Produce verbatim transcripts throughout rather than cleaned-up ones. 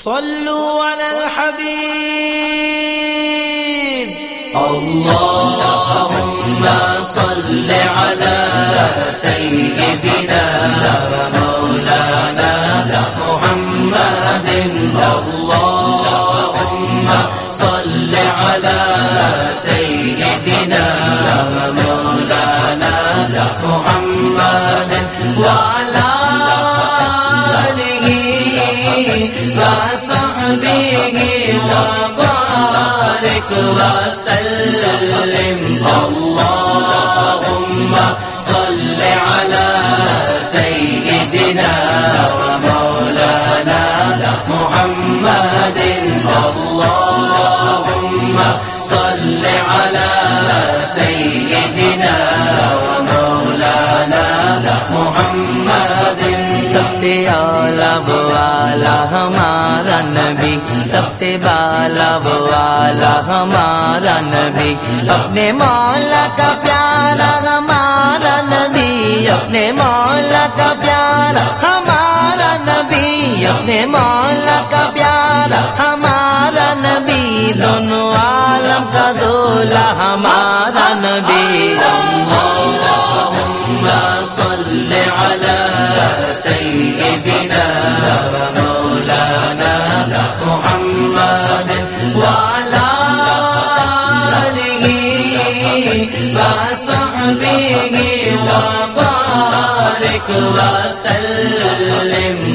صلوا على الحبيب. اللهم صل على سيدنا مولانا محمد. اللهم صل على سيدنا مولانا محمد وعلى آله وصحبه وبارك وسلم. اللهم صل على سيدنا ومولانا محمد. اللهم صل على سيدنا ومولانا محمد. سب سے اعلیٰ والا ہمارا نبی، سب سے بالا والا ہمارا نبی، اپنے مولا کا پیارا ہمارا نبی، اپنے مولا کا پیارا ہمارا نبی، اپنے مولا کا پیارا ہمارا نبی، دونوں عالم کا دولا ہمارا نبی. اللهم صل على سيدنا ومولانا محمد وعلى آله وصحبه وبارك وسلم.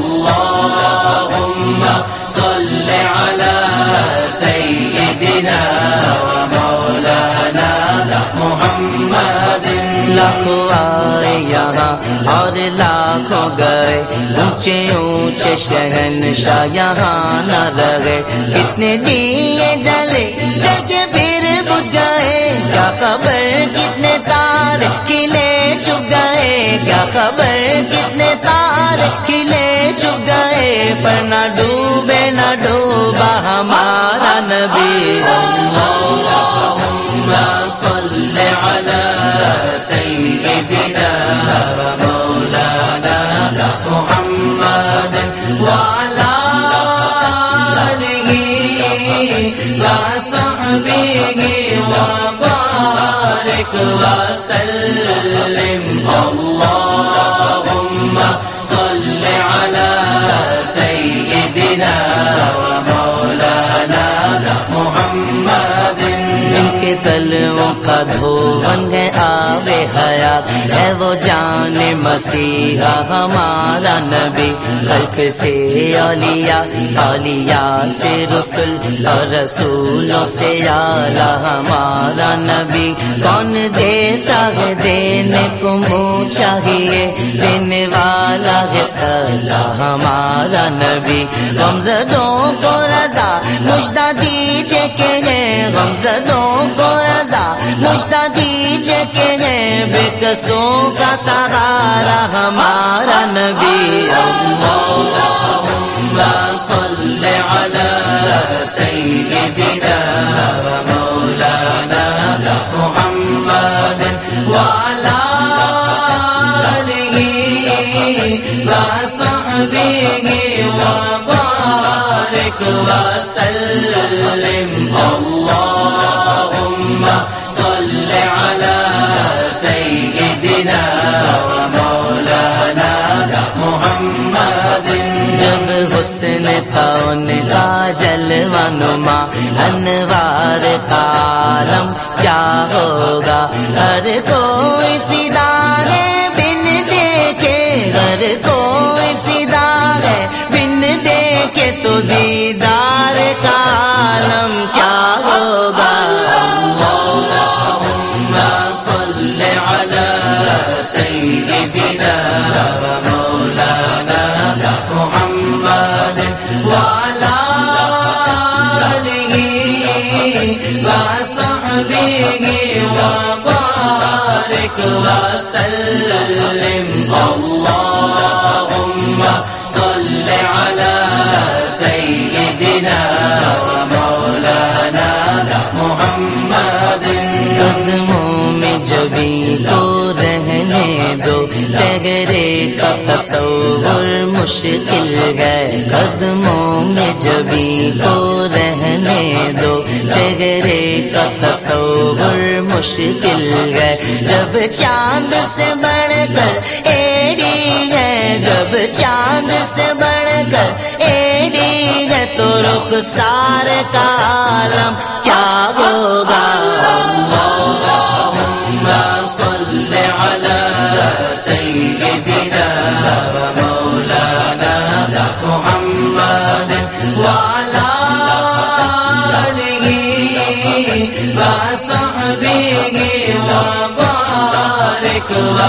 اللهم صل على سيدنا ومولانا محمد. لاکھوں آئے یہاں اور لاکھوں گئے، اونچے اونچے شہنشاہ یہاں نہ رہے. کتنے دیے جلے جل کے پھر بجھ گئے، کیا خبر کتنے تارے کھلے چھپ گئے، کیا خبر کتنے تارے کھلے چھپ گئے، پر نہ ڈوبے نہ ڈوبا ہمارا نبی. اللهم صل على سيدنا ومولانا محمد وعلى آله وصحبه وبارك وسلم. اللهم صل على سيدنا ومولانا محمد. جن کے تلووں کا دھون ہے آب حیات، ہے وہ جان مسیحا ہمارا نبی. خلق سے اولیاء، اولیاء سے رسول، اور رسولوں سے اعلیٰ ہمارا نبی. کون دیتا ہے دینے کو منہ چاہیے، دینے والا ہے سزا ہمارا نبی. غمزدوں کو رضا مجدہ دیجئے کہ ہے، غمزدوں کو رضا مجدہ دیجئے کہ ہے، بے کسوں کا سہارا ہمارا نبی. اللهم صل على سيدنا ومولانا محمد وعلى آله وصحبه وبارك وسلم. اللهم صل على سيدنا ومولانا محمد. جب حسن تھا ان کا جلوہ نما، انوار کا عالم کیا ہوگا. ہر کوئی فدا ہے بن دیکھے، ہر کوئی فدا ہے بن دیکھے، تو دیدار کا عالم کیا ہوگا. اللهم صل على سيدنا ومولانا محمد وعلى آله وصحبه وبارك وسلم. اللهم صل على سيدنا ومولانا محمد. قدموں میں جبھی تو رہنے دو، چہرے چہرے کا تصور مشکل ہے، قدموں میں جبھی کو رہنے دو، چہرے کا تصور مشکل ہے، جب چاند سے بڑھ کر ایڑی ہے، جب چاند سے بڑھ کر ایڑی ہے تو رخسار کا عالم کیا ہوگا؟ اللہم صل علی سیدنا و مولانا محمد وعلی آلہ وصحبہ وبارک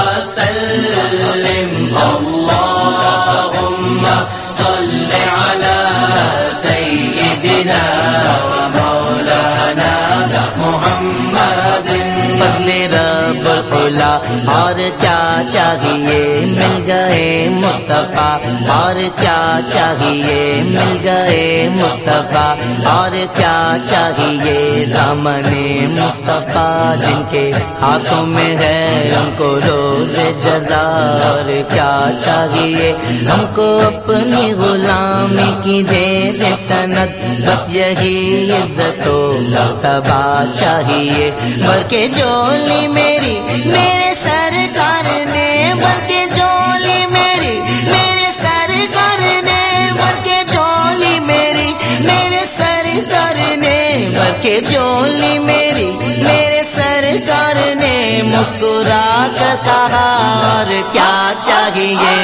وسلم۔ اللہم صل علی سیدنا و مولانا محمد۔ فضل رب علا اور کیا چاہیے، مل گئے مصطفیٰ اور کیا چاہیے، مل گئے مصطفیٰ اور کیا چاہیے، دامن مصطفیٰ جن کے ہاتھوں میں ہے ان کو روز جزا اور کیا چاہیے، ہم کو اپنی غلامی کی دے دے سند، بس یہی عزت و مرتبہ چاہیے، بھر کے جولی میری میرے سرکار نے، بھر کے جولی میری میرے سرکار نے، بھر کے جولی میری میرے سرکار نے، بھر کے جولی میری میرے سرکار نے، مسکرا کر کہا اور کیا چاہیے،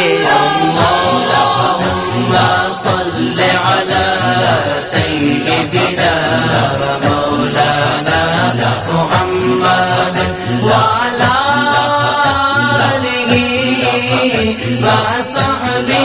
اللہم صل علی سیدنا و مولانا محمد وعلی آلہ وصحبہ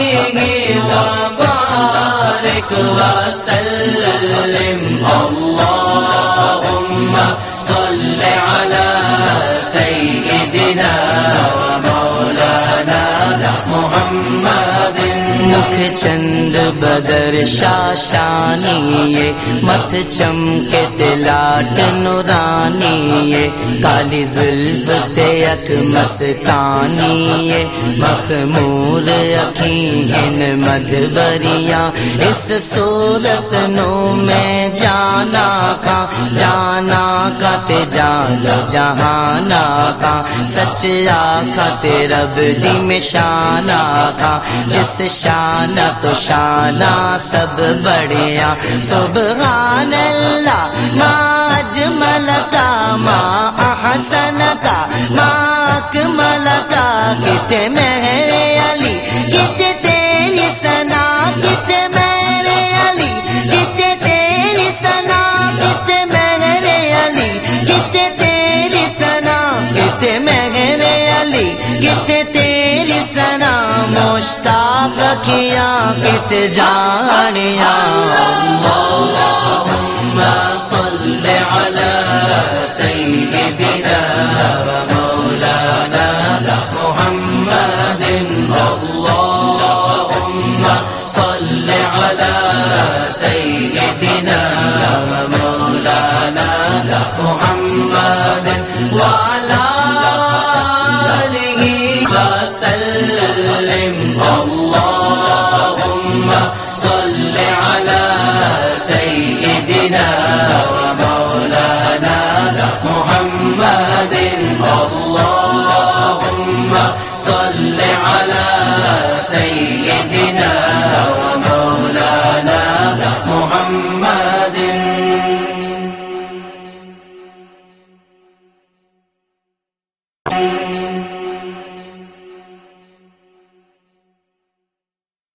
وبارک وسلم۔ اللہم صل علی سیدنا و مولانا محمد۔ مکھ چند بدر شاشانی، مت چمکے تلاٹ نورانی، کالی زلف تیک مستانی، مخمور اکھیں مدبریاں، اس صورت نو میں جانا کا جانا کا تے جان جہانا کا، سچ آکھا تے رب دی میں شانا کا، جس شانہ تو شانہ سب بڑھیا، سبحان اللہ ما اجمل کا ما احسن کا ما اکمل کا، کتے میرے علی کتے تیری ثنا، کتے میرے علی کتے تیری ثنا، کتے میرے علی کتے تیری ثنا، کتے میرے علی کتے تیری ثنا، مشتاق کیا کت جانیا، اللہم صل علی سیدنا و مولانا محمد، اللہم صل علی سیدنا و مولانا محمد۔